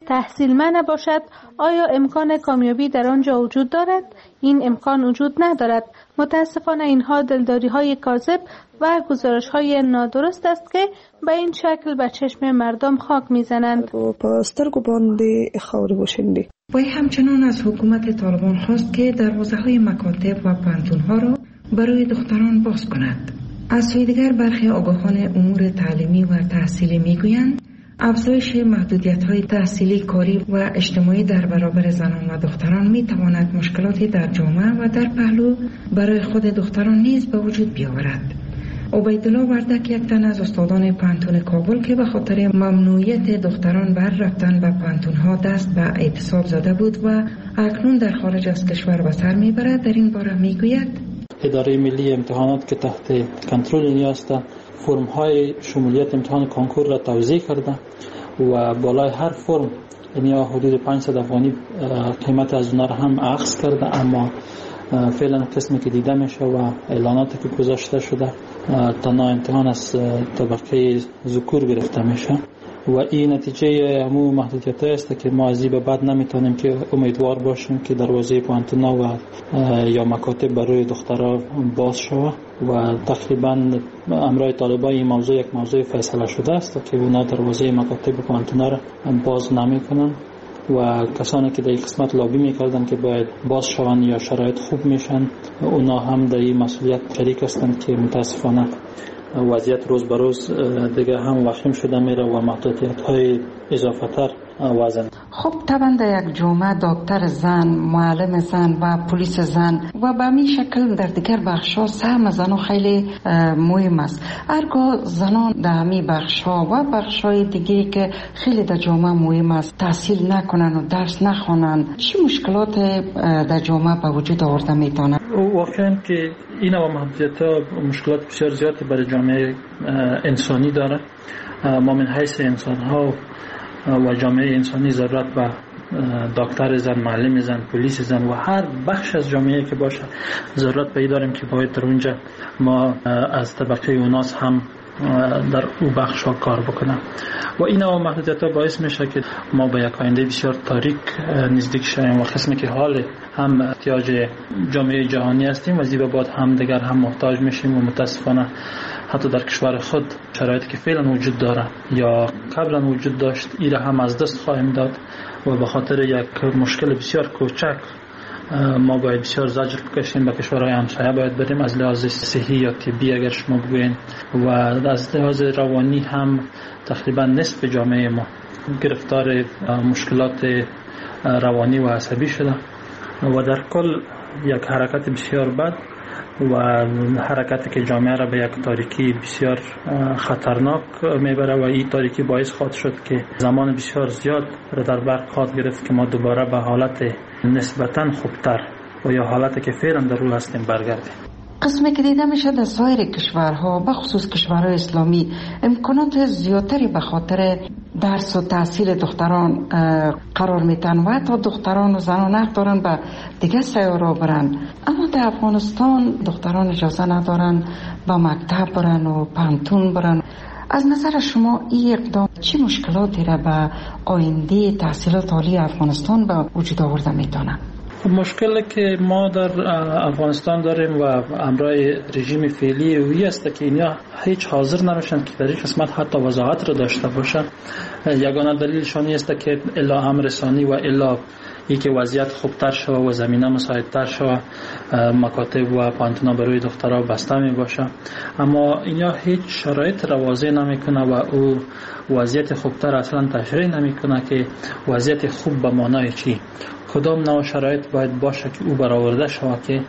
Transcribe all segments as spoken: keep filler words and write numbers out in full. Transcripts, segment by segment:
تحصیل من نباشد، آیا امکان کامیابی در آنجا وجود دارد؟ این امکان وجود ندارد. متاسفانه اینها دلداری های کاذب و گزارش های نادرست است که به این شکل به چشم مردم خاک میزنند. پاسترگو باندی خاور باشندی. وی همچنان از حکومت طالبان خواست که دروازه های مکاتب و پانتون ها را برای دختران باز کند. از سوی دیگر برخی آگاهان امور تعلیمی و تحصیلی میگویند افزایش محدودیت‌های تحصیلی، کاری و اجتماعی در برابر زنان و دختران می‌تواند مشکلاتی در جامعه و در پهلو برای خود دختران نیز به وجود بیاورد. عبیدالله وردک، یک تن از استادان پانتون کابل که به خاطر ممنوعیت دختران بر رفتن به پانتون‌ها دست به اعتصاب زده بود و اکنون در خارج از کشور به سر می‌برد، در این باره می‌گوید: اداره ملی امتحانات که تحت کنترل اینها است، فرم‌های شمولیت امتحان کنکور را توزیع کرده و بالای هر فرم یعنی حدود پانصد افغانی قیمت از اونها را هم اخذ کرده، اما فعلا قسمی که دیده میشه و اعلاناتی که گذاشته شده تنها امتحان از طبقه ذکور گرفته میشه و این نتیجه همون محدودیت است که ما از این به بعد نمیتونیم که امیدوار باشیم که دروازه پانتونا و یا مکاتب برای دخترها باز شود و تقریبا امرای طالبان این موضوع یک موضوع فیصله شده است که اونا دروازه مکاتب و پانتونا را باز نمیکنن و کسانی که در این قسمت لابی میکردن که باید باز شوند یا شرایط خوب میشن اونا هم در این مسئولیت شریک هستند که متاسفانه وضعیت روز به روز دیگه هم وخیم شده میره و محدودیت های اضافه تر وزن. خب طبعا در یک جامعه دکتر زن، معلم زن و پلیس زن و به همین شکل در دیگر بخش‌ها سهم زنان خیلی مهم است. هرگاه زنان در همین بخش‌ها و بخش‌های دیگه که خیلی در جامعه مهم است تحصیل نکنن و درس نخوانن، چه مشکلات در جامعه به وجود آورده میتونه؟ واقعا که این و محدودیت‌ها مشکلات بسیار زیادی برای جامعه انسانی داره. ما من حیث انسان‌ها و جامعه انسانی ضرورت به دکتر زن، معلم زن، پلیس زن و هر بخش از جامعه که باشه ضرورت به این داریم که باید در اونجا ما از طبقه اوناس هم در او بخش ها کار بکنم و این و محدودیت ها باعث میشه که ما به یک آینده بسیار تاریک نزدیک شویم و قسمی که حال هم احتیاج جامعه جهانی هستیم و زیبا بعد هم دیگر هم محتاج میشیم و متاسفانه حتی در کشور خود شرایطی که فعلا وجود داره یا قبلا وجود داشت ایره هم از دست خواهیم داد و به خاطر یک مشکل بسیار کوچک ما باید بسیار زجر بکشیم. به کشورهای همسایه باید بریم از لحاظ صحی یا طبی اگر شما بگوین و از لحاظ روانی هم تقریبا نصف جامعه ما گرفتار مشکلات روانی و عصبی شده و در کل یک حرکت بسیار بد و حرکتی که جامعه را به یک تاریکی بسیار خطرناک میبره و این تاریکی باعث خواهد شد که زمان بسیار زیاد را در بر خواهد گرفت که ما دوباره به حالت نسبتاً خوبتر و یا حالتی که فعلا در روی هستیم برگردیم. قسمی که دیده میشه در سایر کشورها به خصوص کشورهای اسلامی امکانات زیادتری به خاطر درس و تحصیل دختران قرار میتن و حتی دختران و زنان حق دارن به دیگه سیارا برن، اما در افغانستان دختران اجازه ندارن به مکتب برن و پانتون برن. از نظر شما این اقدام چه مشکلاتی را به آینده تحصیلات عالی افغانستان به وجود آورده میتونه؟ مشکلی که ما در افغانستان داریم و امرای رژیم فعلی اوی است که اینا هیچ حاضر نمیشن که در این قسمت حتی وضاحت را داشته باشن. یگانه دلیلشان است که الا امر رسانی و الا ای که وضعیت خوبتر شوه و زمینه مساعدتر شوه مکاتب و پانتونا برای دخترها بسته می باشه، اما اینا هیچ شرایط را واضح نمیکنه و او وضعیت خوبتر اصلا تشریح نمیکنه که وضعیت خوب به معنای چی، کدام نوع شرایط باید باشه که او برآورده شود که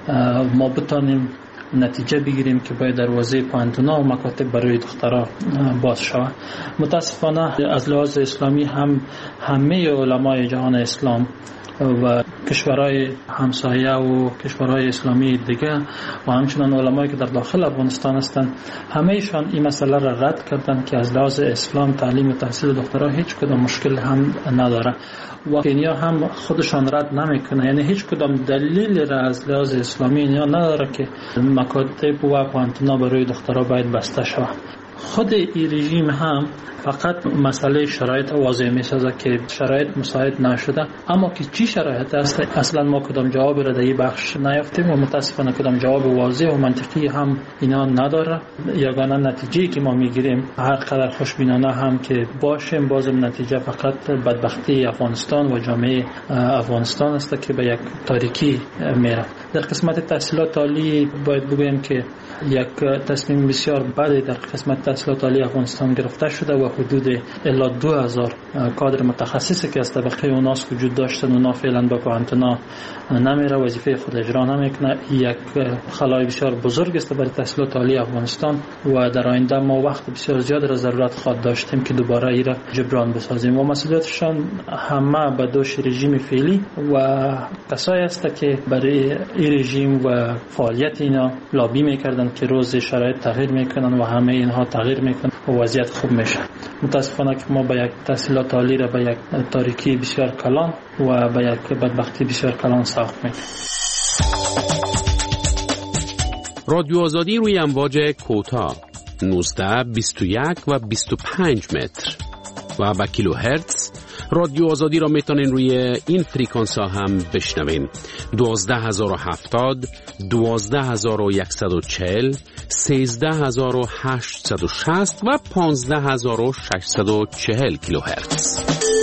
ما بتانیم نتیجه بگیریم که باید دروازه پانتونا و مکاتب برای دخترها باز شود. متاسفانه از لحاظ اسلامی هم همه علمای جهان اسلام و کشورهای همسایه و کشورهای اسلامی دیگه و همچنان علمایی که در داخل افغانستان هستند همه ایشان این مسئله را رد کردند که از لحاظ اسلام تعلیم و تحصیل دخترها هیچ کدام مشکل هم نداره و اینیا هم خودشان رد نمیکنه، یعنی هیچ کدام دلیل را از لحاظ اسلامی اینیا نداره که مکاتب و پانتونا برای دخترها باید بسته شود. خود این رژیم هم فقط مسئله شرایط واضح می‌سازه که شرایط مساعد نشده، اما که چی شرایط است اصلا ما کدام جواب را در این بخش نیافتیم و متاسفانه کدام جواب واضح و منطقی هم اینا نداره. یگانه نتیجه‌ای که ما میگیریم هر قدر خوشبینانه هم که باشیم، بازم نتیجه فقط بدبختی افغانستان و جامعه افغانستان است که به یک تاریکی میره. در قسمت تحصیلات عالی باید بگویم که یک تصمیم بسیار بد در قسمت تحصیلات عالی افغانستان گرفته شده و حدود الی دو هزار کادر متخصصی که از طبقه اوناس وجود داشتن اونا فعلا به پوهنتونا نمیره، وظیفه خود اجرا نمیکنه. یک خلای بسیار بزرگ است برای تحصیلات عالی افغانستان و در آینده ما وقت بسیار زیاد را ضرورت خواهد داشتیم که دوباره ایره جبران بسازیم و مسئولیتشان همه به دوش رژیم فعلی و کسایی است که برای این رژیم و فعالیت اینا لابی میکردن که روز شرایط تغییر میکنن و همه اینها تغییر میکنن و وضعیت خوب میشه. متاسفانه که ما به یک تحصیلات عالی را به یک تاریکی بسیار کلان و به یک بدبختی بسیار کلان ساخت میکنیم. رادیو آزادی روی امواج کوتاه نوزده، بیست و یک و بیست و پنج متر و با کیلو هرتز. رادیو آزادی را میتونین روی این فریکانس ها هم بشنوین: دوازده هزار و هفتاد، دوازده هزار و صد و چهل، سیزده هزار و هشتصد و شصت و پانزده هزار و ششصد و چهل کیلو هرتز.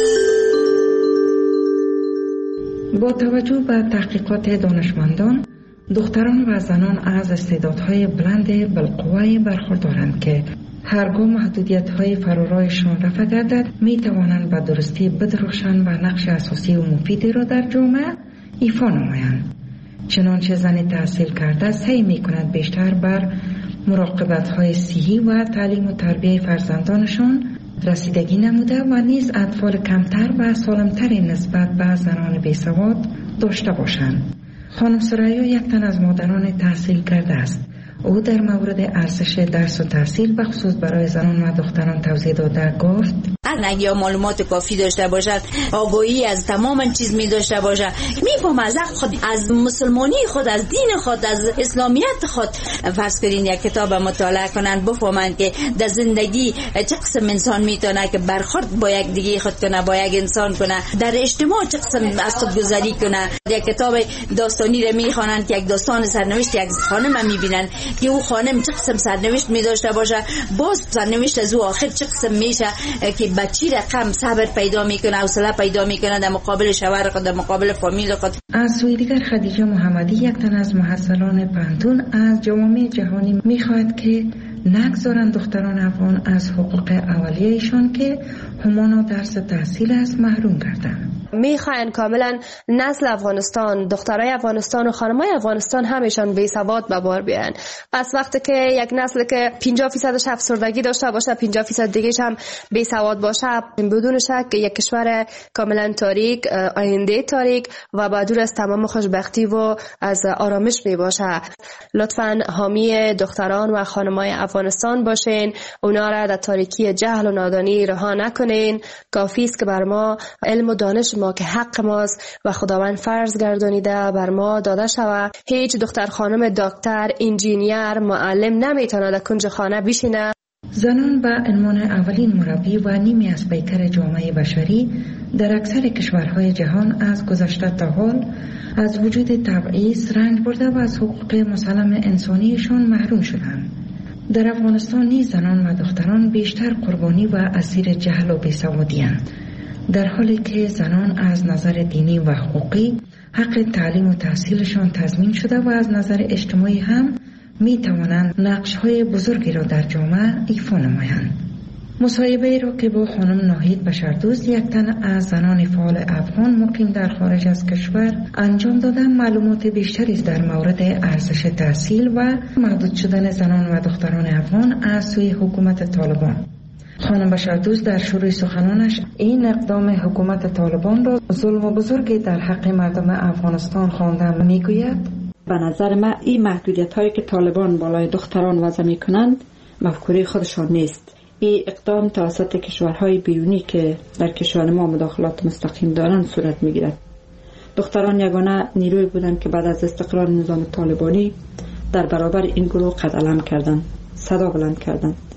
با توجه به تحقیقات دانشمندان، دختران و زنان از استعدادهای بلند بالقوه برخوردارند که هرگاه محدودیت‌های فرارایشان رفع گردد می توانند به درستی بدرخشند و نقش اساسی و مفیدی را در جامعه ایفا نمایند. چنانچه زن تحصیل کرده سعی می کند بیشتر بر مراقبت‌های صحی و تعلیم و تربیت فرزندانشان رسیدگی نموده و نیز اطفال کمتر و سالمتر نسبت به زنان بیسواد داشته باشند. خانم سریا یک تن از مادران تحصیل کرده است. او در مورد ارزش درس و تحصیل بخصوص برای زنان و دختران توضیح داده گفت: اگه معلومات کافی داشته باشد، آگاهی از تمام چیز می داشته باشد، میفهم از خود، از مسلمانی خود، از دین خود، از اسلامیت خود. فرض کنین یک کتاب مطالعه کنند بفهمند که در زندگی چه قسم انسان میتونه که برخورد با یک دیگه خود کنه، با یک انسان کنه، در اجتماع چه قسم از خود گذاری کنه. یک کتاب داستانی را میخوانند که یک داستان سرنوشت یک خانم میبینند که او خانم چه قسم سرنوشت می داشته باشه، باز سرنوشت از او آخر چه قسم میشه که بچی رقم صبر پیدا میکنه، حوصله پیدا میکنه در مقابل شوهر خود، در مقابل فامیل خود. از سوی دیگر خدیجه محمدی یک تن از محصلان پانتون از جوامع جهانی میخواهد که نگذارند دختران افغان از حقوق اولیه‌شان که همانا درس تحصیل است محروم گردند. میخواین کاملا نسل افغانستان، دخترای افغانستان و خانمای افغانستان همیشان بی سواد به بار بیان. پس وقتی که یک نسل که پنجاه درصدش افسردگی داشته باشه، پنجاه درصد دیگه‌ش هم بی سواد باشه، بدون شک یک کشور کاملا تاریک، آینده تاریک و با دور از تمام خوشبختی و از آرامش می باشه. لطفاً حامی دختران و خانمای افغانستان باشین، اونا را در تاریکی جهل و نادانی رها نکنین. کافی است که بر ما علم و دانش ما که حق ماست و خداوند فرض گردانیده بر ما داده شود. هیچ دختر خانم دکتر، انجینیر، معلم نمیتونه در کنج خانه بشینه. زنان به عنوان اولین مربی و نیمی از پیکر جامعه بشری در اکثر کشورهای جهان از گذشته تا حال از وجود تبعیض رنج برده و از حقوق مسلم انسانیشان محروم شدند. در افغانستان نیز زنان و دختران بیشتر قربانی و اسیر جهل و بیسوادی‌اند، در حالی که زنان از نظر دینی و حقوقی حق تعلیم و تحصیلشان تضمین شده و از نظر اجتماعی هم می توانند نقش‌های بزرگی را در جامعه ایفا نمایند. مصاحبه ای را که با خانم ناهید بشردوست، یک تن از زنان فعال افغان مقیم در خارج از کشور انجام دادن، معلومات بیشتری در مورد ارزش تحصیل و محدود شدن زنان و دختران افغان از سوی حکومت طالبان. خانم بشردوست در شروع سخنانش این اقدام حکومت طالبان را ظلم بزرگی در حق مردم افغانستان خوانده میگوید: به نظر من این محدودیت هایی که طالبان بالای دختران وضع می کنند مفکوره خودشان نیست. این اقدام توسط کشورهای بیرونی که در کشور ما مداخلات مستقیم دارند صورت می گیرد. دختران یگانه نیروی بودند که بعد از استقرار نظام طالبانی در برابر این گروه قد علم کردند، صدا بلند کردند.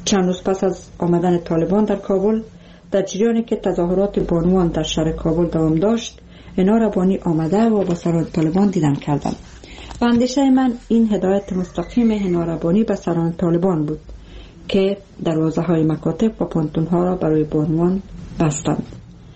چند روز پس از آمدن طالبان در کابل، در جریانی که تظاهرات بانوان در شهر کابل دوام داشت، اینا را بانی آمده و با سران طالبان دیدن کردند. و اندیشه من این هدایت مستقیم اینا را بانی به سران طالبان بود که دروازه های مکاتب و پانتون ها را برای بانوان بستند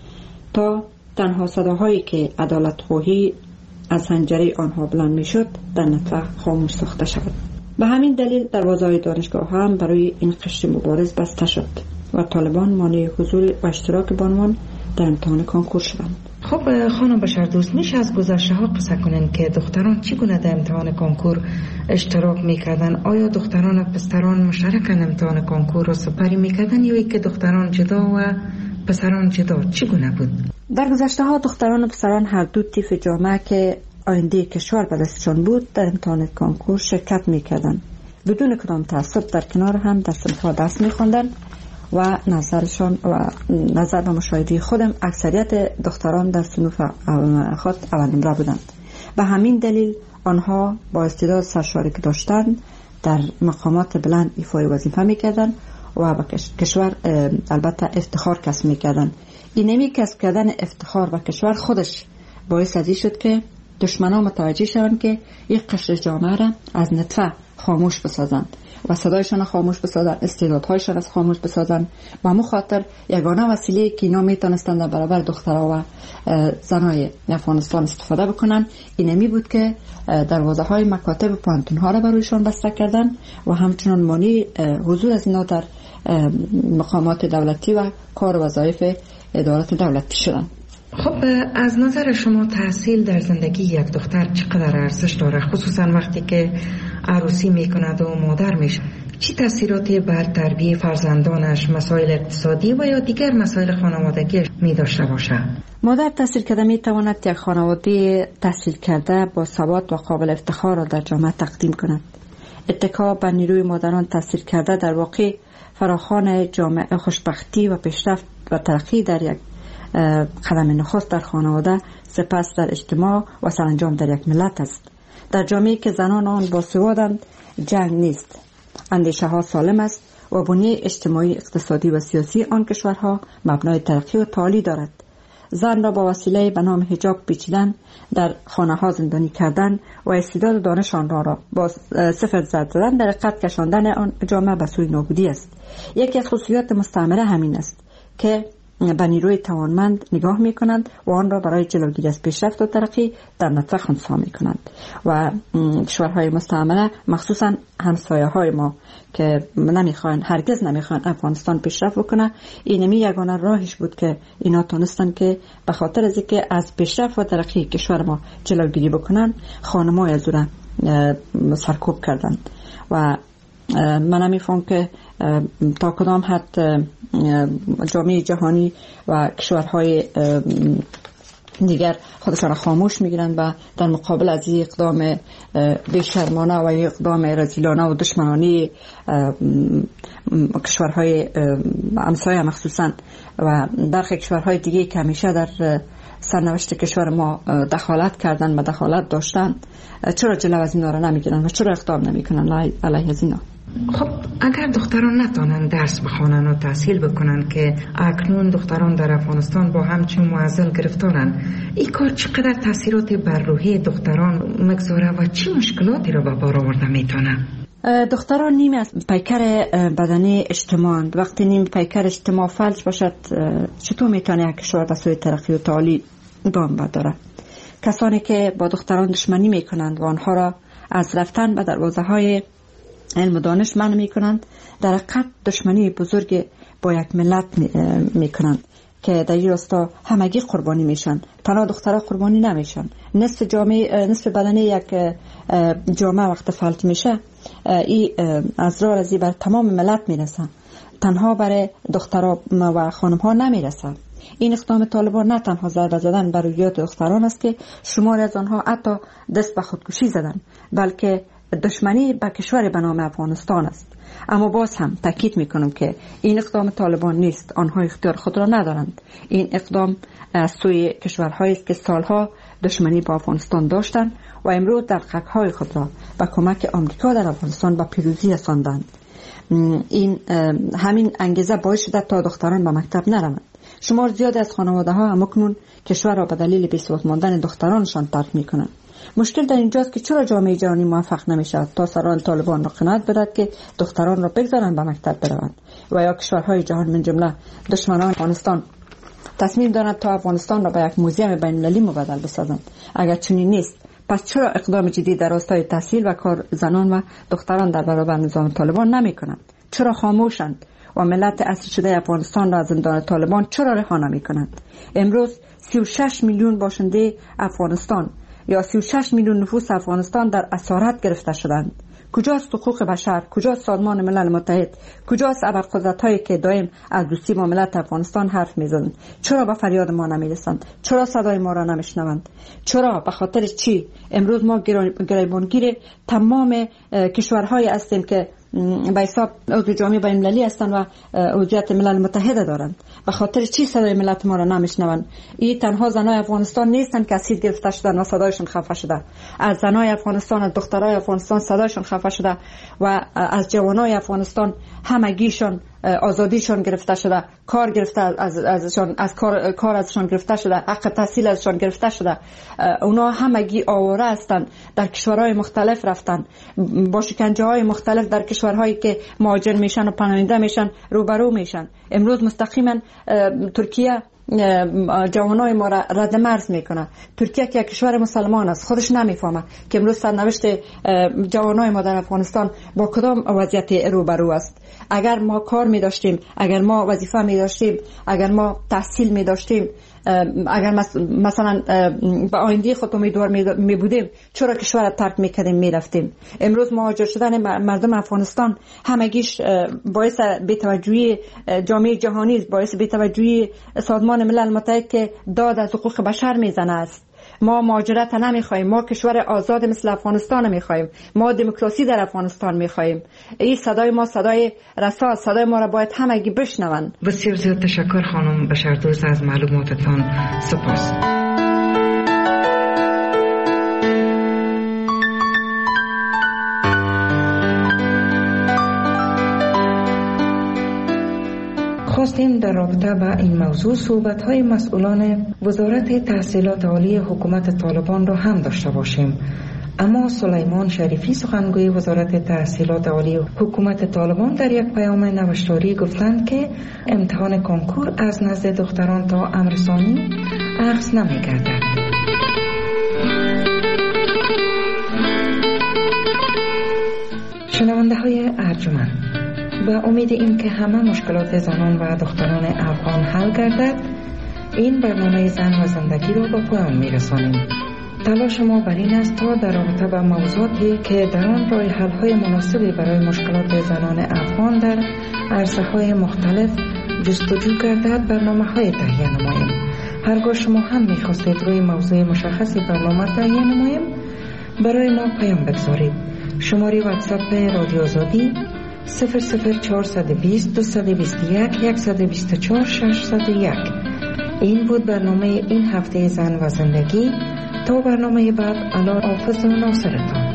تا تنها صداهایی که عدالت خواهی از حنجره آنها بلند می شد در نطفه خاموش ساخته شود. به همین دلیل دروازه های دانشگاه هم برای این قشر مبارز بسته شد و طالبان مانع حضور و اشتراک بانوان در امتحان کنکور شدند. خب خانم بشردوست، میشه از گذشته ها قصه کنن که دختران چگونه در امتحان کنکور اشتراک میکردن؟ آیا دختران و پسران مشترکاً امتحان کنکور را سپری میکردن یا اینکه دختران جدا و پسران جدا؟ چگونه بود؟ در گذشته ها دختران و پسران هر دو طیف جامعه که آینده کشور به دستشان بود در امتحان کنکور شرکت میکردند. بدون کدام تعصب در کنار هم در صنف‌ها درس میخواندند و نظرشان و نظر و مشاهده خودم اکثریت دختران در صنف خود اول نمره بودند. به همین دلیل آنها با استعداد سرشاری که داشتند در مقامات بلند ایفای وظیفه میکردند و به کشور البته افتخار کسب میکردند. این نمی کسب کردن افتخار و کشور خودش باعث ازی شد که دشمنان متوجه شوند که یک قشر جامعه را از نطفه خاموش بسازند و صدایشان خاموش بسازند، استعدادهایشان از خاموش بسازند و همون خاطر یگانه وسیله که اینا میتونستند در برابر دخترها و زنای افغانستان استفاده بکنن اینمی بود که دروازه های مکاتب و پانتون ها را برایشان بسته کردن و همچنان مانع حضور از اینا در مقامات دولتی و کار و وظایف ادارات دولتی شدند. خب از نظر شما تحصیل در زندگی یک دختر چقدر ارزش داره، خصوصا وقتی که عروسی میکند و مادر میشه؟ چی تاثیراتی بر تربیت فرزندانش، مسائل اقتصادی و یا دیگر مسائل خانوادگی می داشته باشه؟ مادر تحصیل کرده می تواند یک خانواده تحصیل کرده با ثبات و قابل افتخار را در جامعه تقدیم کند. اتکا بر نیروی مادران تحصیل کرده در واقع فراخوان جامعه خوشبختی و پیشرفت و ترقی در یک قدم نخست در خانواده، سپس در اجتماع و سرانجام در یک ملت است. در جامعه که زنان آن باسوادند جنگ نیست، اندیشه ها سالم است و بنیه اجتماعی، اقتصادی و سیاسی آن کشورها مبنای ترقی و تعالی دارد. زن را با وسیله به نام حجاب پیچیدن، در خانه ها زندانی کردن و استعداد و دانش آنها را با صفر زد زدن در قد کشاندن آن جامعه به سوی نابودی است. یکی از خصوصیات مستعمره همین است که به نیروی توانمند نگاه می کنند و آن را برای جلوگیری از پیشرفت و ترقی در نطفه خنثی می کنند و کشورهای مستعمره مخصوصا همسایه های ما که نمیخوان، هرگز نمیخوان افغانستان پیشرفت بکنه، اینمی یگانه راهش بود که اینا تونستن که به خاطر از اینکه از پیشرفت و ترقی کشور ما جلوگیری بکنن خانم‌های از اون سرکوب کردند و من نمیفهم که تا کدام حد جامعه جهانی و کشورهای دیگر خودشان خاموش میگیرند و در مقابل از این اقدام بیشرمانه و اقدام رذیلانه و دشمنانه کشورهای همسایه مخصوصا و برخی کشورهای دیگه که همیشه در سرنوشت کشور ما دخالت کردن و دخالت داشتن، چرا جلو از اینا را نمیگیرن و چرا اقدام نمیکنن علیه از اینا؟ خب اگر دختران نتونن درس بخونن و تحصیل بکنن که اکنون دختران در افغانستان با همچون معضل گرفتارن، این کار چقدر تاثیراتی بر روحی دختران مگذاره و چه مشکلاتی را به بار آورده میتونه؟ دختران نیم از پیکر بدنی اجتماع، وقتی نیم پیکر اجتماع فلج باشد چطور میتونه یک کشور به سوی ترقی و تعالی گام برداره؟ کسانی که با دختران دشمنی میکنند و آنها را از رفتن به دروازه های علم و دانش منع میکنند، در حقیقت دشمنی بزرگ با یک ملت میکنند که در این راستا همگی قربانی میشن. تنها دخترها قربانی نمیشن، نصف جامعه، نصف بدنی یک جامعه وقت فلج میشه این از راه رزی بر تمام ملت میرسن، تنها برای دخترها و خانمها نمیرسن. این اقدام طالبان نه تنها ضربه زدن بر روحیات دختران است که شمار از آنها حتی دست به خودکشی زدن، بلکه دشمنی به کشور به نام افغانستان است. اما باز هم تاکید میکنم که این اقدام طالبان نیست، آنها اختیار خود را ندارند. این اقدام از سوی کشورهایی است که سالها دشمنی با افغانستان داشتند و امروز در حقهای خود را با کمک آمریکا در افغانستان به پیروزی رساندند. این همین انگیزه باعث شده تا دختران به مکتب نروند. شمار زیاد از خانواده ها همکنون کشور را به دلیل بی‌ثبات ماندن دخترانشان ترک میکنند. مشکل در اینجاست که چرا جامعه جهانی موفق نمیشود تا سران طالبان را قناعت بدهد که دختران را بگذارند به مکتب بروند و یا کشورهای جهان من جمله دشمنان افغانستان تصمیم دارند تا افغانستان را به یک موزیم بین‌المللی مبدل بسازند. اگر چنین نیست پس چرا اقدام جدی در راستای تحصیل و کار زنان و دختران در برابر نظام طالبان نمی کنند؟ چرا خاموشند و ملت اسیر شده افغانستان را از زندان طالبان چرا رها نمی کنند؟ امروز سی و شش میلیون باشنده افغانستان یا سی و شش میلیون نفوس افغانستان در اسارت گرفته شدند. کجاست حقوق بشر؟ کجاست سازمان ملل متحد؟ کجاست ابرقدرت‌هایی که دائم از دوستی با ملت افغانستان حرف می‌زنند؟ چرا به فریاد ما نمی‌رسند؟ چرا صدای ما را نمی‌شنوند؟ چرا به خاطر چی امروز ما گریبانگیر تمام کشورهایی هستیم که به حساب عضو جامعه بین‌المللی هستند و عضویت ملل متحد دارند؟ به خاطر چی صدای ملت ما را نمی‌شنوند؟ این تنها زنای افغانستان نیستند که اسیر گرفته شدند و صدایشون خفه شده. از زنای افغانستان، از دخترای افغانستان صدایشون خفه شده و از جوانای افغانستان همگیشون آزادیشون گرفته شده، کار گرفته از ازشون، از کار کار ازشون گرفته شده، حق تحصیل ازشون گرفته شده. اونا همگی آواره هستند، در کشورهای مختلف رفتن، با شکنجه‌های مختلف در کشورهایی که مهاجر میشن و پناهنده میشن روبرو میشن. امروز مستقیما ترکیه جوانای ما را رد مرز میکنه. ترکیه که کشور مسلمان است خودش نمیفهمه که امروز سرنوشت جوانای ما در افغانستان با کدام وضعیت روبرو است. اگر ما کار می داشتیم، اگر ما وظیفه می داشتیم، اگر ما تحصیل می داشتیم، اگر مثلا به آینده خود امیدوار می بودیم، چرا کشور را ترک می کردیم می رفتیم؟ امروز مهاجر شدن مردم افغانستان همگیش باعث بی‌توجهی جامعه جهانی است، باعث بی‌توجهی سازمان ملل متحد که داد از حقوق بشر میزنه است. ما مهاجرت نمیخوایم، ما کشور آزاد مثل افغانستان میخوایم، ما دموکراسی در افغانستان میخوایم. این صدای ما صدای رسا، صدای ما را باید همگی بشنوند. بسیار زیاد تشکر خانم بشردوست، از معلوماتتان سپاس. خواستیم در رابطه با این موضوع صحبت‌های مسئولان وزارت تحصیلات عالی حکومت طالبان را هم داشته باشیم. اما سلیمان شریفی سخنگوی وزارت تحصیلات عالی حکومت طالبان در یک پیام نوشتاری گفتند که امتحان کنکور از نزد دختران تا امرسانی اخذ نمی‌گردد. شنونده های ارجمند، با امید این که همه مشکلات زنان و دختران افغان حل گردد، این برنامه زن و زندگی را به پایان می‌رسانیم. تلاش ما بر این است تا در رابطه با موضوعاتی که در آن راه حل‌های مناسبی برای مشکلات زنان افغان در عرصه‌های مختلف جستجو گردد برنامه‌های تهیه نماییم. هرگاه شما هم می‌خواستید روی موضوع مشخصی برنامه تهیه نماییم، برای ما پیام بگذارید. شماره واتساپ رادیو آزادی صفر صفر چهارصد و بیست دویست و بیست و یک صد و بیست و چهار ششصد و یک. این بود برنامه این هفته زن و زندگی. تا برنامه بعد، الله حافظ و ناصرتان.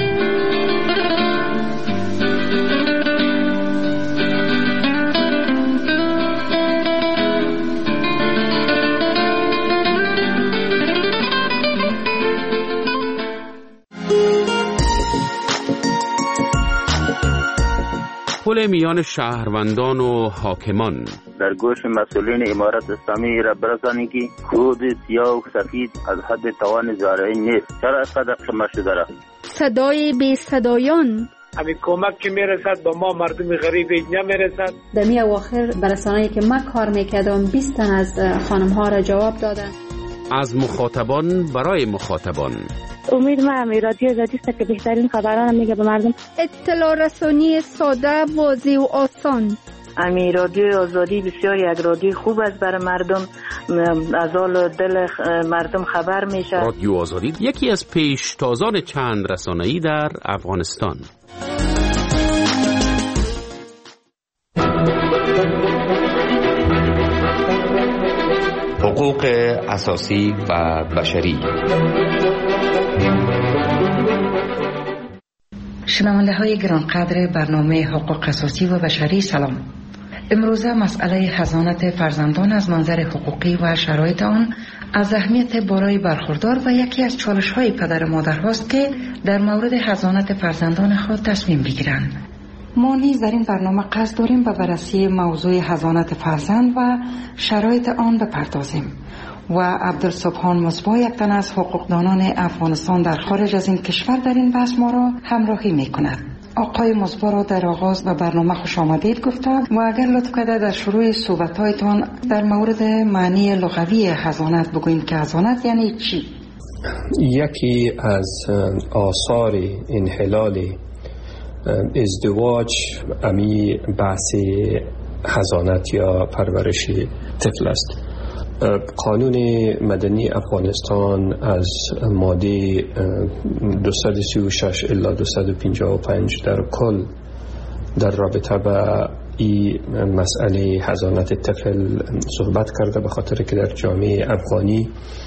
پل میان شهروندان و حاکمان. در گوش مسئولین امارت اسلامی را برسانید که خود سیاه و سفید از حد توان زارعین نیست. چرا اینقدر شما شده را؟ صدای بی صدایان. همین کمک که میرسد با ما مردم غریب نمیرسد. در می اواخر برسانه‌ای که من کار میکردم بیست تن از خانم ها را جواب دادن. از مخاطبان برای مخاطبان. امید ما رادیو آزادی است که بهترین خبران میگه به مردم. اطلاع رسانی ساده، واضح و آسان. امی رادیو آزادی بسیار یک رادیو خوب است برای مردم، از حال دل مردم خبر میشه. رادیو آزادی یکی از پیشتازان چند رسانه‌ای در افغانستان. حقوق اساسی و بشری. شنونده های گرانقدر برنامه حقوق اساسی و بشری، سلام. امروزه مسئله حضانت فرزندان از منظر حقوقی و شرایط آن از اهمیت بالای برخوردار و یکی از چالش های پدر و مادر هاست که در مورد حضانت فرزندان خود تصمیم بگیرند. ما نیز در این برنامه قصد داریم به بررسی موضوع حضانت فرزند و شرایط آن بپردازیم و عبدالسبحان مصباح، یک تن از حقوقدانان افغانستان در خارج از این کشور، در این بحث ما را همراهی می کند. آقای مصباح را در آغاز به برنامه خوش آمدید گفتم و اگر لطف کرده در شروع صحبت‌هایتان در مورد معنی لغوی حضانت بگویید که حضانت یعنی چی؟ یکی از آثار انحلال ازدواج امی بحث حضانت یا پرورش طفل است. قانون مدنی افغانستان از ماده دویست و سی و شش الی دویست و پنجاه و پنج در کل در رابطه با این مسئله حضانت طفل صحبت کرده، به خاطر که در جامعه افغانی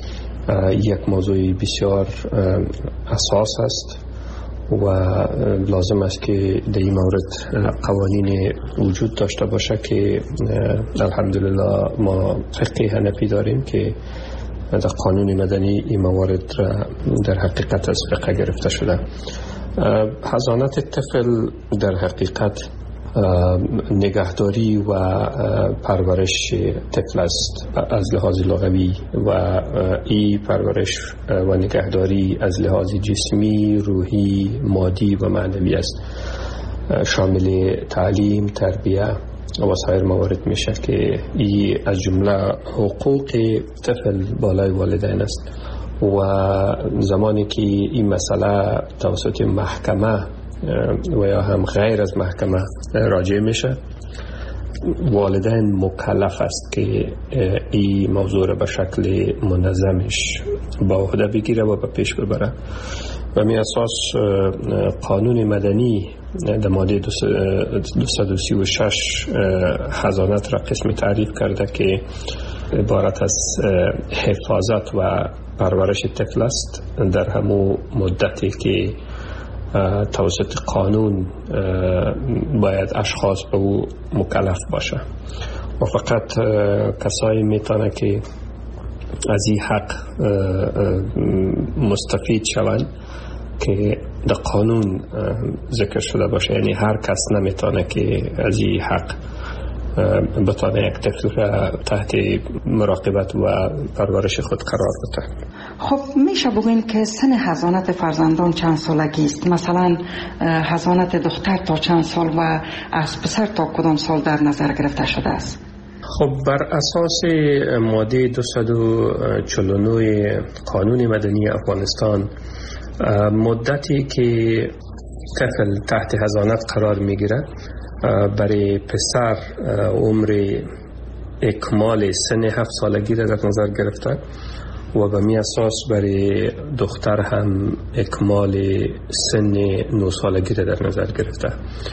یک موضوع بسیار اساس است و لازم است که در این مورد قوانین وجود داشته باشه که الحمدلله ما فقه حنفی داریم که در قانون مدنی این موارد در حقیقت از فقه گرفته شده. حضانت طفل در حقیقت نگهداری و پرورش طفل است از لحاظ لغوی و این پرورش و نگهداری از لحاظ جسمی، روحی، مادی و معنوی است. شامل تعلیم، تربیه و سایر موارد میشه که این از جمله حقوق طفل بالای والدین است و زمانی که این مسئله توسط محکمه و یا هم غیر از محکمه راجع میشه، والدین مکلف است که این موضوع را به شکل منظمش با عهده بگیره و به پیش ببره. و می اساس قانون مدنی در ماده دویست و سی و شش حضانت را قسم تعریف کرده که عبارت از حفاظت و پرورش طفل است در همون مدتی که توسط قانون باید اشخاص به او مکلف باشه و فقط کسایی میتونه که از این حق مستفید شوند که در قانون ذکر شده باشه. یعنی هر کس نمیتونه که از این حق بتونه یک طفل را تحت مراقبت و پرورش خود قرار بده. خب میشه بگوین که سن حضانت فرزندان چند سالگی است؟ مثلا حضانت دختر تا چند سال و از پسر تا کدام سال در نظر گرفته شده است؟ خب بر اساس ماده دویست و چهل و نه قانون مدنی افغانستان مدتی که طفل تحت حضانت قرار میگیره برای پسر عمر اکمال سن هفت سالگی را در نظر گرفته و به می اساس برای دختر هم اکمال سن نه سالگی را در نظر گرفته.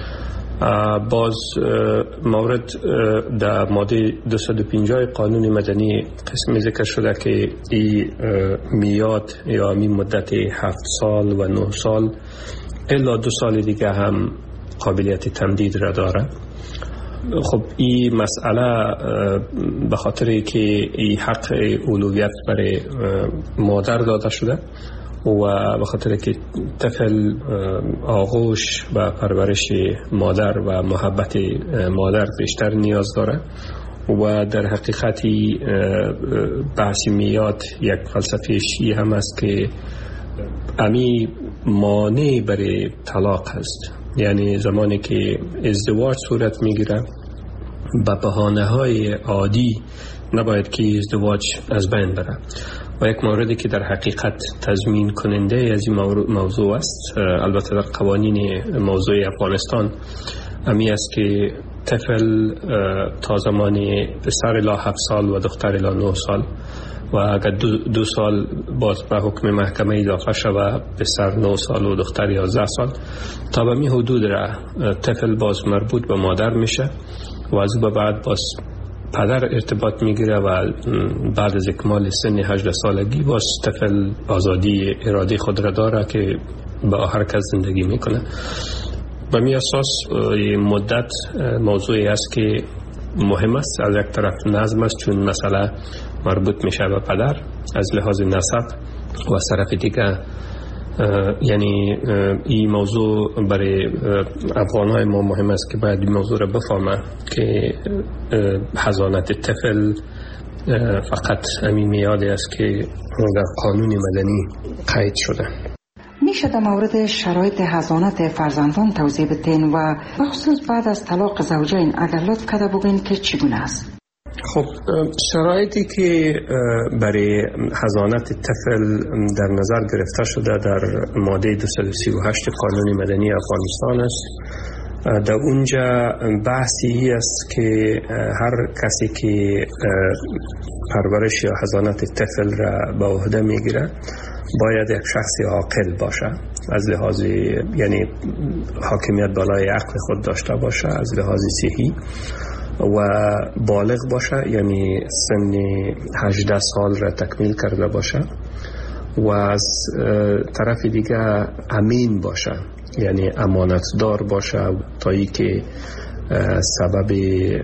باز مورد در ماده دویست و پنجاه قانون مدنی قسمی ذکر شده که این میاد یا می مدت هفت سال و نه سال الا دو سال دیگه هم قابلیت تمدید را داره. خب این مسئله به خاطر که این حق اولویت برای مادر داده شده و به خاطر که طفل آغوش و پرورش مادر و محبت مادر بیشتر نیاز داره و در حقیقتی بحث میاد یک فلسفه‌ش این هم است که امی مانع برای طلاق است. یعنی زمانی که ازدواج صورت میگیره به بهانه های عادی نباید که ازدواج از بین بره و یک موردی که در حقیقت تضمین کننده از این موضوع است، البته در قوانین موضوع افغانستان امی است که طفل تا زمان پسر الی هفت سال و دختر الی نه سال و اگر دو, دو سال باز به حکم محکمه اضافه شود پسر نه سال و دختر یازده سال تا به می حدود را طفل باز مربوط به مادر میشه و از به بعد باز پدر ارتباط میگیره و بعد از اکمال سن هجده سالگی باز طفل آزادی اراده خود را داره که با هر کس زندگی میکنه. به می اساس مدت موضوعی است که مهم است. از یک طرف نظم است چون مسئله مربوط میشه به پدر از لحاظ نسب و از طرف دیگه یعنی این موضوع برای افغانهای ما مهم است که باید این موضوع را بفهمه که حضانت طفل فقط همین میادی است که در قانون مدنی قید شده. میشه در مورد شرایط حضانت فرزندان توضیح بدین و بخصوص بعد از طلاق زوجین اگر لطف کرده بگین که چگونه است؟ خب شرایطی که برای حضانت طفل در نظر گرفته شده در ماده دویست و سی و هشت قانون مدنی افغانستان است. در اونجا بحثی است که هر کسی که پرورش یا حضانت طفل را به عهده میگیره باید یک شخص عاقل باشه، از لحاظ یعنی حاکمیت بالای عقل خود داشته باشه، از لحاظ صحی و بالغ باشه، یعنی سن هجده سال را تکمیل کرده باشه و از طرف دیگه امین باشه، یعنی امانتدار باشه تا ای که سبب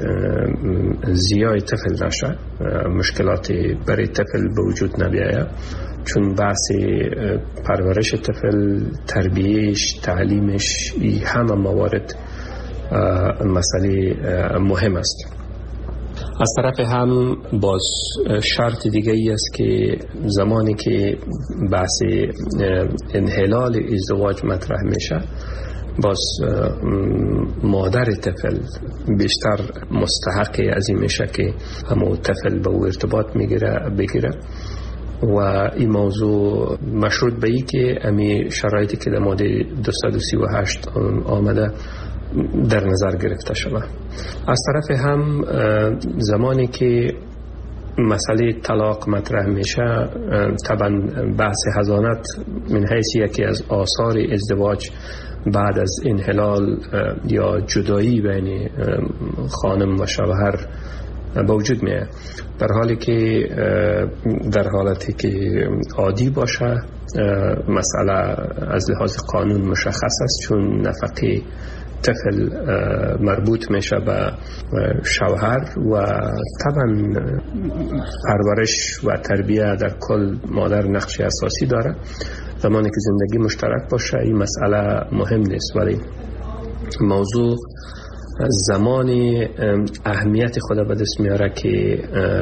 زیای طفل نشه، مشکلات برای طفل به وجود نبیاید، چون بحث پرورش طفل، تربیهش، تعلیمش، این همه موارد مسئله مهم است. از طرف هم باز شرط دیگه ای است که زمانی که بحث انحلال ازدواج مطرح میشه باز مادر طفل بیشتر مستحق از این میشه که همون طفل به او ارتباط میگیره بگیره و این موضوع مشروط به ای که امی شرایطی که در ماده دویست و سی و هشت آمده در نظر گرفته شده. از طرف هم زمانی که مسئله طلاق مطرح میشه طبعا بحث حضانت من حیث یکی از آثار ازدواج بعد از انحلال یا جدایی بین خانم و شوهر به وجود میاد، در حالی که در حالتی که عادی باشه مسئله از لحاظ قانون مشخص است، چون نفقه طفل مربوط میشه به شوهر و طبعا پرورش و تربیه در کل مادر نقش اساسی داره. زمانی که زندگی مشترک باشه این مسئله مهم نیست، ولی موضوع زمانی اهمیت خدا به دست میاره که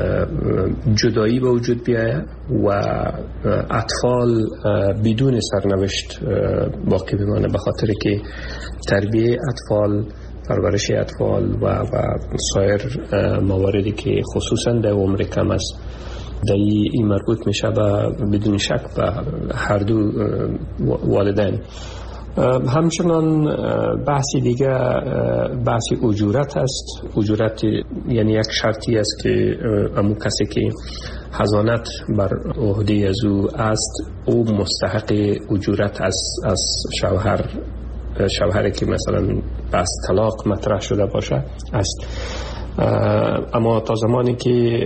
جدایی به وجود بیاید و اطفال بدون سرنوشت باقی بمانه، به خاطر که تربیه اطفال، پرورش اطفال و, و سایر مواردی که خصوصا در عمر کم است در این مربوط میشه به بدون شک به هر دو والدین. همچنان بحثی دیگه بحثی اجورت است. اجورت یعنی یک شرطی است که امو کسی که حضانت بر عهده از او است او مستحق اجورت از از شوهر شوهری که مثلا بحث طلاق مطرح شده باشه است. اما تا زمانی که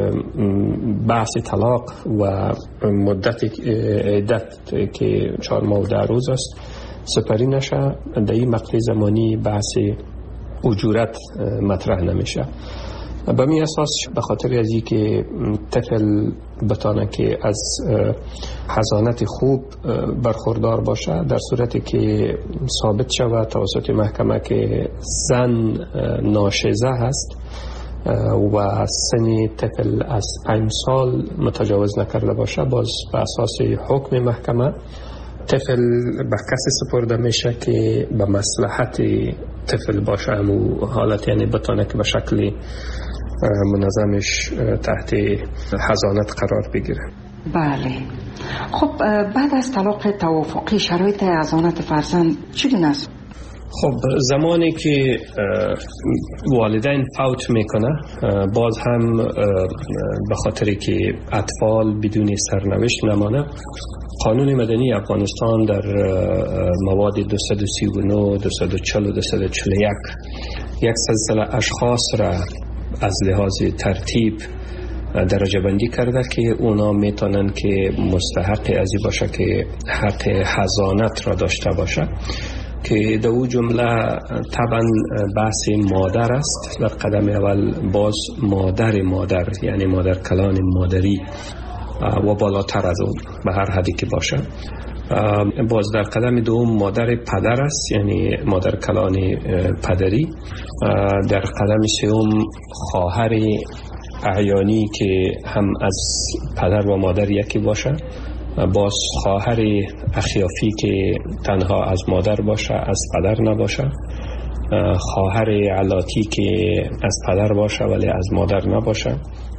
بحث طلاق و مدت عدت که چهار ماه و ده روز است سپری نشه، در این مقطع زمانی بحث اجورت مطرح نمیشه. به می اساس به خاطر از این که طفل بتانه که از حضانت خوب برخوردار باشه، در صورتی که ثابت شود توسط محکمه که زن ناشزه هست و سن طفل از پنج سال متجاوز نکرده باشه، باز به اساس حکم محکمه طفل به کسی سپرده میشه که به مصلحت طفل باشه، همون حالت یعنی بتانه که به شکل منظمش تحت حضانت قرار بگیره. بله. خب بعد از طلاق توافقی شرایط حضانت فرزند چگونه است؟ خب زمانی که والدین فوت میکنه باز هم به خاطر که اطفال بدون سرنوشت نمانه، قانون مدنی افغانستان در مواد دویست و سی و نه، دویست و چهل و دویست و چهل و یک یک سلسله اشخاص را از لحاظ ترتیب درجه بندی کرده که اونا میتونن که مستحق ازی باشه که حق حضانت را داشته باشه، که در او جمله طبعا بحث مادر است. در قدم اول باز مادر مادر یعنی مادر کلان مادری و بالاتر از اون به هر حدی که باشه. باز در قدم دوم مادر پدر است یعنی مادر کلان پدری. در قدم سوم خواهر اعیانی که هم از پدر و مادر یکی باشه. باز خواهر اخیافی که تنها از مادر باشه از پدر نباشه. خواهر علاتی که از پدر باشه ولی از مادر نباشه.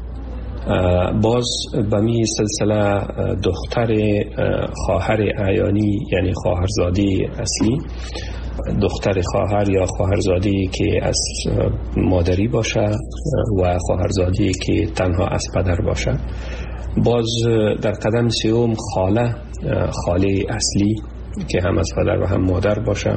باز به می سلسله دختر خواهر اعیانی یعنی خواهرزادی اصلی، دختر خواهر یا خواهرزادی که از مادری باشه و خواهرزادی که تنها از پدر باشه. باز در قدم سوم خاله، خاله اصلی که هم از پدر و هم مادر باشه،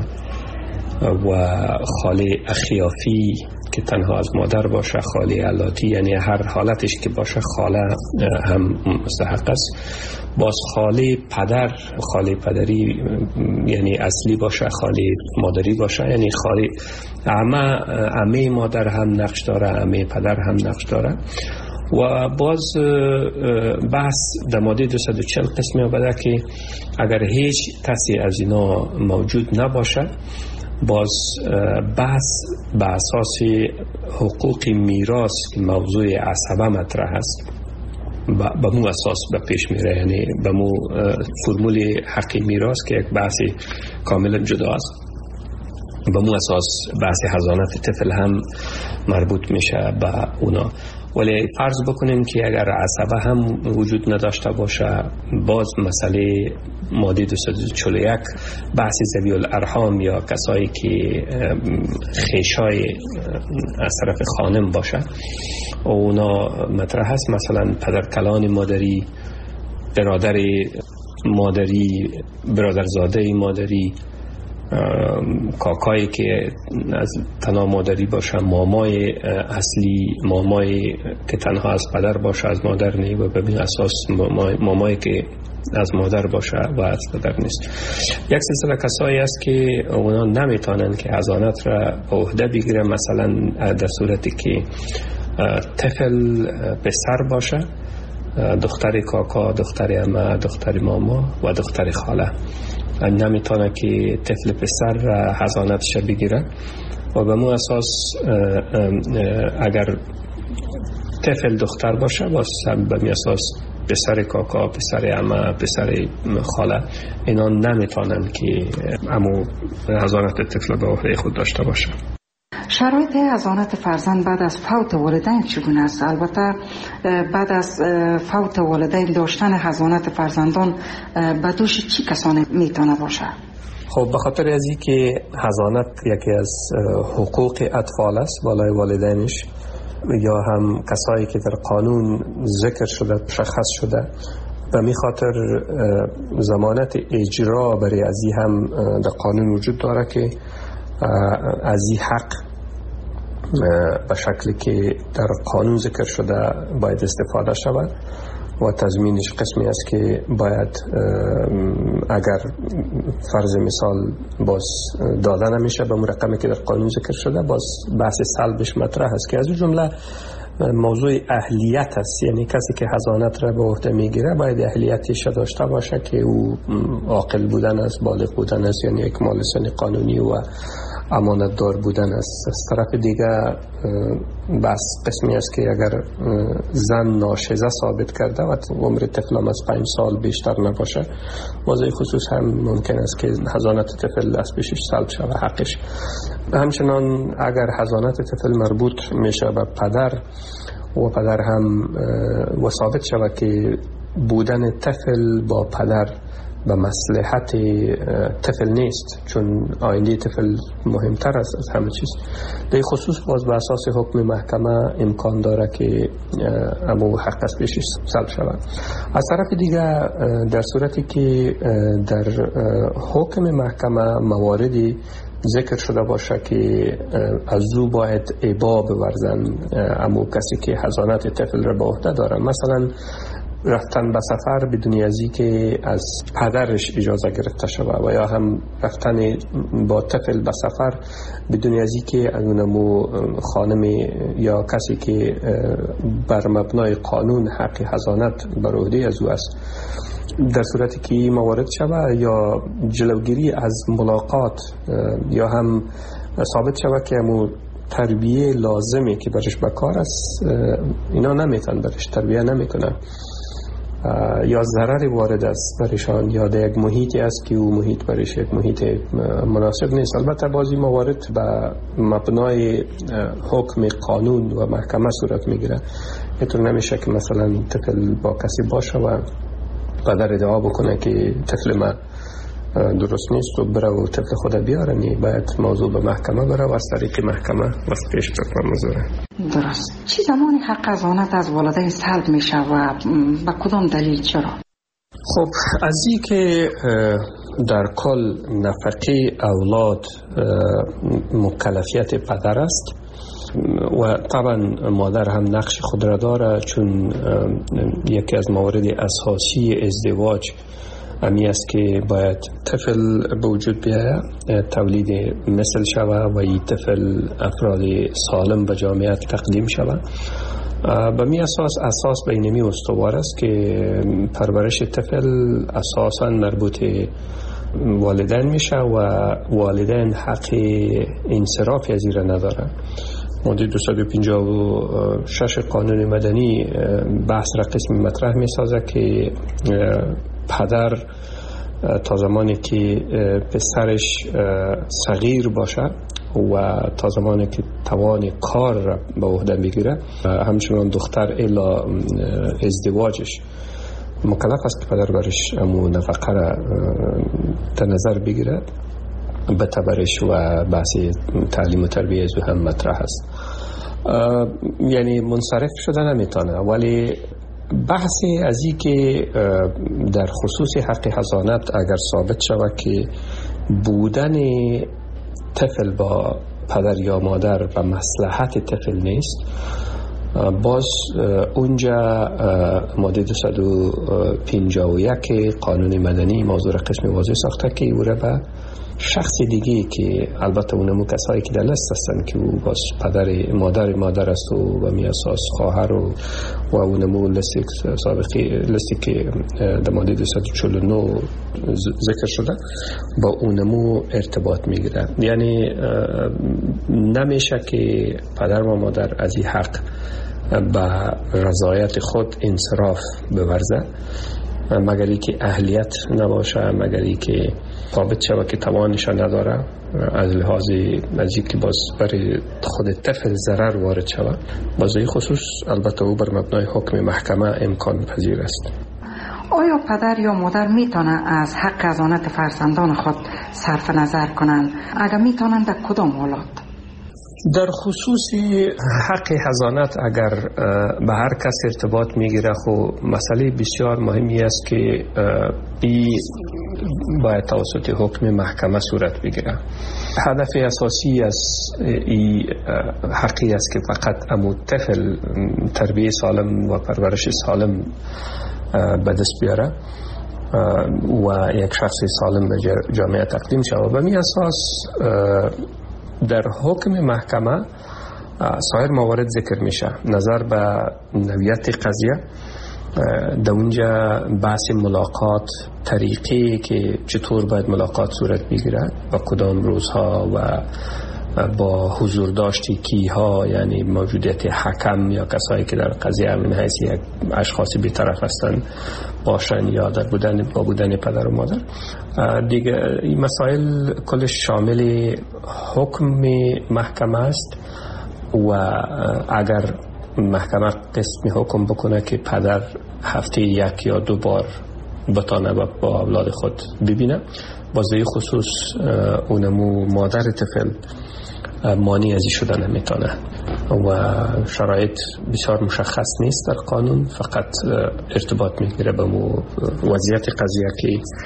و خاله اخیافی که تنها از مادر باشه، خاله علاتی یعنی هر حالتش که باشه خاله هم مستحق است. باز خاله پدر، خاله پدری یعنی اصلی باشه، خاله مادری باشه یعنی خاله عمه، عمه مادر هم نقش داره، عمه پدر هم نقش داره. و باز بحث در ماده دویست و چهل قسمی آمده که اگر هیچ کسی از اینا موجود نباشه، باز بحث به اساس حقوق میراث که موضوع عصبه مطرح است به مو اساس به پیش میره، یعنی به مو فرمول حق میراث که یک بحث کاملا جدا است، به مو اساس بحث حضانت طفل هم مربوط میشه به اونا. ولی فرض بکنیم که اگر عصبه هم وجود نداشته باشه، باز مسئله ماده دویست و چهل و یک بحث ذوی الارحام یا کسایی که خیشای از طرف خانم باشه اونا مطرح هست. مثلا پدرکلان مادری، برادر مادری، برادرزاده مادری، کاکایی که از تنها مادری باشه، مامای اصلی، مامای که تنها از پدر باشه از مادر نیست و به اساس مامای, مامای که از مادر باشه و از پدر نیست. یک سلسله کسایی است که اونا نمیتونن که حضانت را به عهده بگیرن، مثلا در صورتی که طفل پسر باشه، دختر کاکا، دختر عمه، دختر ماما و دختر خاله نمیتونه که طفل پسر حضانتش بگیره. و به مو اساس اگر طفل دختر باشه باز به می اساس پسر کاکا، پسر عمه، پسر خاله اینا نمیتونن که امو حضانت طفل به عهده خود داشته باشه. شرایط حضانت فرزند بعد از فوت والدین چگونه است؟ البته بعد از فوت والدین داشتن حضانت فرزندان به دوش چی کسانی میتونه باشه؟ خب به خاطر از این که حضانت یکی از حقوق اطفال است بالای والدینش، یا هم کسایی که در قانون ذکر شده، مشخص شده، و می خاطر ضمانت اجرا برای از این هم در قانون وجود داره که از این حق به شکلی که در قانون ذکر شده باید استفاده شود و تضمینش قسمی است که باید اگر فرض مثال باز داده نمیشه به مرقمی که در قانون ذکر شده، باز بحث سلبش مطرح است که از اون جمله موضوع اهلیت است. یعنی کسی که حضانت را به عهده میگیره باید اهلیتش داشته باشه که او عاقل بودن است، بالغ بودن است، یعنی اکمال سن قانونی و امانت دار بودن است. از طرف دیگه بس قسمی است که اگر زن ناشزه ثابت کرده و عمر طفل از پنج سال بیشتر نباشه، موضوع خصوص هم ممکن است که حضانت طفل از پیشش سلب شود حقش. همچنان اگر حضانت طفل مربوط میشه به پدر و پدر هم و ثابت شود که بودن طفل با پدر به مصلحت طفل نیست، چون آینده طفل مهمتر است از همه چیز، در خصوص باز به اساس حکم محکمه امکان داره که امو حق از پیشش سلب شود. از طرف دیگه در صورتی که در حکم محکمه مواردی ذکر شده باشه که از او باید ابا بورزن امو کسی که حضانت طفل را به عهده داره. مثلا رفتن به سفر بدون ازی که از پدرش اجازه گرفته شود و یا هم رفتن با طفل به سفر بدون ازی که از اونمو خانم یا کسی که بر مبنای قانون حق حضانت بر عهده از او است، در صورتی که موارد شود یا جلوگیری از ملاقات یا هم ثابت شود که امو تربیه لازمی که برش بکار است اینا نمیتن برش تربیه نمیکنن یا ضرر وارد است برشان یا در یک محیطی است که او محیط برش یک محیط مناسب نیست. البته بعضی موارد به مبنای حکم قانون و محکمه صورت میگیره. اینطور نمیشه که مثلا طفل با کسی باشه و پدر ادعا بکنه که طفل ما درست نیست و بره و طفل خود بیاره. نی باید موضوع به محکمه بره و از طریق محکمه واسه پیش بره موضوع. درست. چی زمانی حق حضانت از والدین سلب میشه و با کدام دلیل چرا؟ خب از این که در کل نفقه اولاد مکلفیت پدر است و طبعا مادر هم نقش خود را داره، چون یکی از موارد اساسی ازدواج امی است که باید طفل به وجود بیاید، تولید مثل شود و این طفل افراد سالم به جامعه تقدیم شود. به می اساس اساس بینمی استوار است که پرورش طفل اساسا مربوط والدین میشه و والدین حق انصراف از این نداره. ماده دویست و پنجاه و شش قانون مدنی بحث را قسم مطرح می سازه که پدر تا زمانی که پسرش صغیر باشه و تا زمانی که توان کار را به عهده بگیره، همچنان دختر الا ازدواجش مکلف است که پدر برش امو نفقه را در نظر بگیره، بتبرش و بحث تعلیم و تربیه از هم مطرح است. یعنی منصرف شده نمیتونه، ولی بحثی از این که در خصوص حق حضانت اگر ثابت شود که بودن طفل با پدر یا مادر به مصلحت طفل نیست، باز اونجا ماده دویست و پنجاه و یک قانون مدنی موضوع را قسم واضح ساخته که او را به شخص دیگه که البته اونمو کسایی که در لست هستن که او باز پدر مادر مادر است و به می اساس خواهر و و اونمو لستی سابقی لستی که در ماده دویست و چهل و نه ذکر شده با اونمو ارتباط میگیره. یعنی نمیشه که پدر و مادر از این حق به رضایت خود انصراف بورزه مگر ای که اهلیت نباشه، مگر ای که ثابت شود که توانش نداره، از لحاظ از که باز برای خود طفل ضرر وارد شود. باز این خصوص البته او بر مبنای حکم محکمه امکان پذیر است. آیا پدر یا مادر میتونه از حق حضانت فرزندان خود صرف نظر کنند؟ اگر میتونند در کدام حالات؟ در خصوص حق حضانت اگر به هر کس ارتباط میگیره، خب مسئله بسیار مهمی است که این باید توسط حکم محکمه صورت بگیره. هدف اساسی از این حقی است که فقط امو طفل تربیه سالم و پرورش سالم به دست بیاره و یک شخص سالم به جامعه تقدیم شود. به می اساس در حکم محکمه سایر موارد ذکر میشه. نظر به نوعیت قضیه، در اونجا بحث ملاقات، طریقی که چطور باید ملاقات صورت بگیرد و کدام روزها و با حضور داشتی کیها، یعنی موجودیت حکم یا کسایی که در قضیه من حیث یک اشخاصی بی‌طرف هستند باشن یا در بودن با بودن پدر و مادر. دیگه این مسائل کلش شامل حکم محکمه است و اگر محکمه قسم حکم بکنه که پدر هفته یک یا دو بار بتانه با اولاد خود ببینه، بازه خصوص اونمو مادر طفل مانی ازی شدن نمیتونه و شرایط بسیار مشخص نیست در قانون، فقط ارتباط میگیره به مو وضعیت قضیه که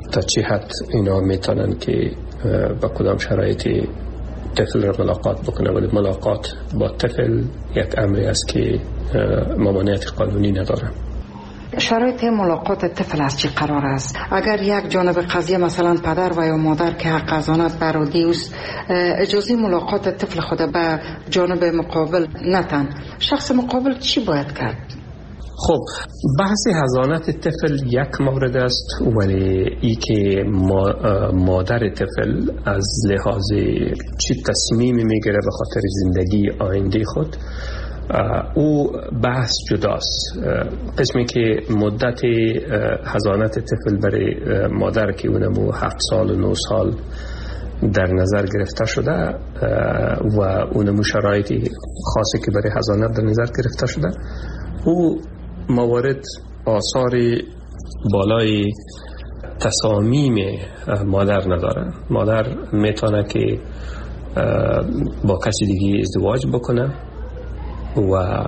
تا چه حد اینا میتونن که با کدام شرایطی طفل را ملاقات بکنه، ولی ملاقات با طفل یک امری است که ممانعت قانونی نداره. شرایط ملاقات طفل از چه قرار است؟ اگر یک جانب قضیه مثلا پدر و یا مادر که حق حضانت برادی است اجازه ملاقات طفل خود به جانب مقابل نتن، شخص مقابل چی باید کرد؟ خب بحث حضانت طفل یک مورد است، ولی ای که مادر طفل از لحاظ چی تصمیمی میگیره به خاطر زندگی آینده خود، او بحث جداست. قسمی که مدت حضانت طفل برای مادر که اونمو هفت سال و نه سال در نظر گرفته شده و اونمو شرایطی خاصی که برای حضانت در نظر گرفته شده، او موارد آثار بالای تصامیم مادر نداره. مادر میتونه که با کسی دیگه ازدواج بکنه و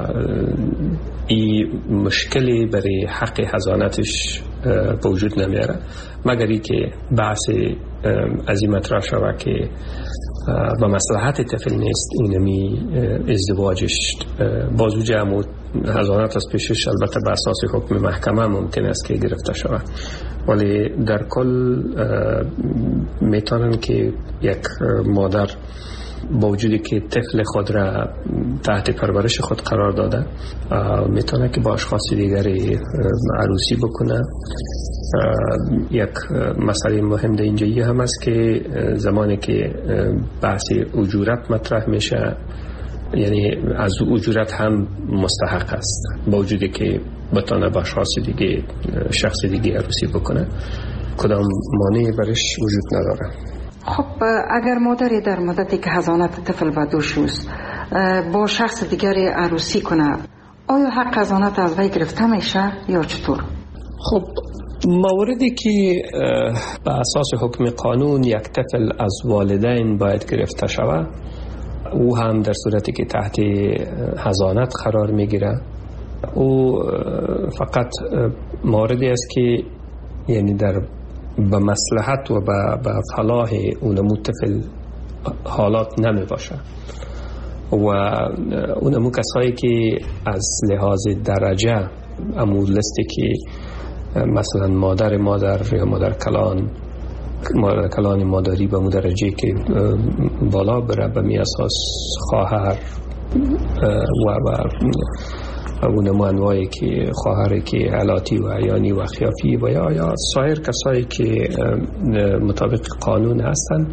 این مشکلی برای حق حضانتش به وجود نمیاره، مگر ای که بحث از این مطرح شود که به مصلحت طفل نیست اینمی ازدواجش بازو جمع حضانت از پیشش البته به اساس حکم محکمه ممکن است که گرفته شود، ولی در کل میتونن که یک مادر با وجودی که طفل خود را تحت پرورش خود قرار داده میتونه که با اشخاص دیگری عروسی بکنه. یک مسئله مهم در اینجایی هم است که زمانی که بحث اجورت مطرح میشه، یعنی از اجورت هم مستحق است با وجودی که بتونه با اشخاص دیگه شخص دیگه عروسی بکنه، کدام مانعی برش وجود نداره. خب اگر مادری در مدتی که حضانت طفل و دوش است با شخص دیگری عروسی کنه، آیا حق حضانت از وی گرفته میشه یا چطور؟ خب موردی که به اساس حکم قانون یک طفل از والدین باید گرفته شود، او هم در صورتی که تحت حضانت قرار میگیره، او فقط موردی است که یعنی در به مصلحت و به فلاح اونمو طفل حالات نمی باشه و اونمو کسایی که از لحاظ درجه امو لستی که مثلا مادر مادر یا مادر کلان مادر کلان مادری به مو درجه که بالا بره به می اساس خواهر و و اونمو انواعی که خواهری که علاتی و عیانی و خیافی و یا یا سایر کسایی که مطابق قانون هستن،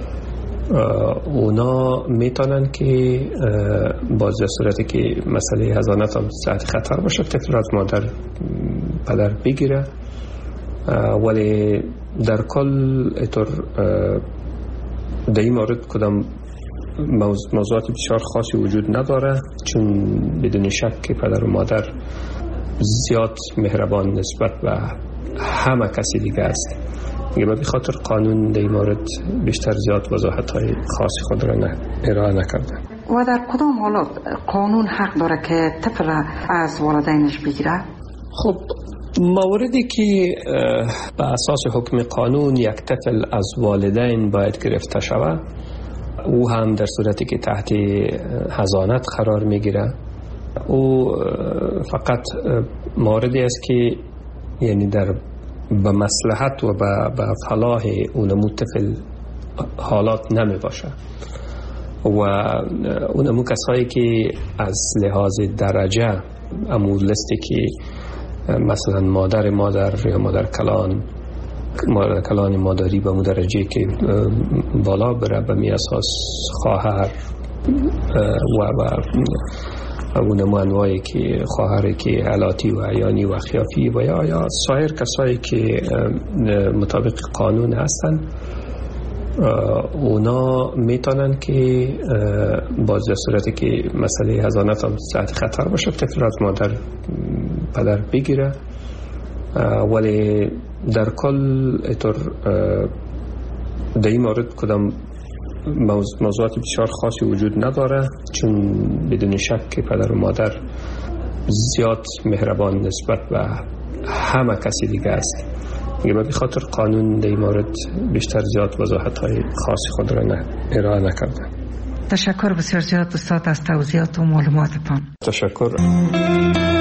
اونا میتونن که باز در صورتی که مسئله حضانت هم تحت خطر باشه طفل از مادر پدر بگیره، ولی در کل اطور در این مورد کدام موضوعات بسیار خاصی وجود نداره، چون بدون شک که پدر و مادر زیاد مهربان نسبت به همه کسی دیگه است. میگه به خاطر قانون در این مورد بیشتر زیاد وضاحت های خاصی خود را ارائه نکرده. و در کدام حالات قانون حق داره که طفل از والدینش بگیره؟ خب موردی که به اساس حکم قانون یک طفل از والدین باید گرفته شود، او هم در صورتی که تحت حضانت قرار میگیره، او فقط موردی است که یعنی در به مصلحت و به فلاح اونمو طفل حالات نمی باشه و اونمو کسایی که از لحاظ درجه امو لستی که مثلا مادر مادر یا مادر کلان مادر کلان مادری به مو درجه که بالا بره به می اساس خواهر و و اونمو انواعی که خواهری که علاتی و عیانی و خیافی و یا یا سایر کسایی که مطابق قانون هستن، اونا میتونن که باز در صورتی که مسئله حضانت هم تحت خطر باشه طفل از مادر پدر بگیره، ولی در کل اطور در این مورد کدام موضوعات بسیار خاصی وجود نداره، چون بدون شک که پدر و مادر زیاد مهربان نسبت به همه کسی دیگه است. یه به خاطر قانون در این مورد بیشتر زیاد وضاحت های خاصی خود را نه ارائه نکرده. تشکر بسیار زیاد استاد از توضیحات و معلوماتتان. تشکر.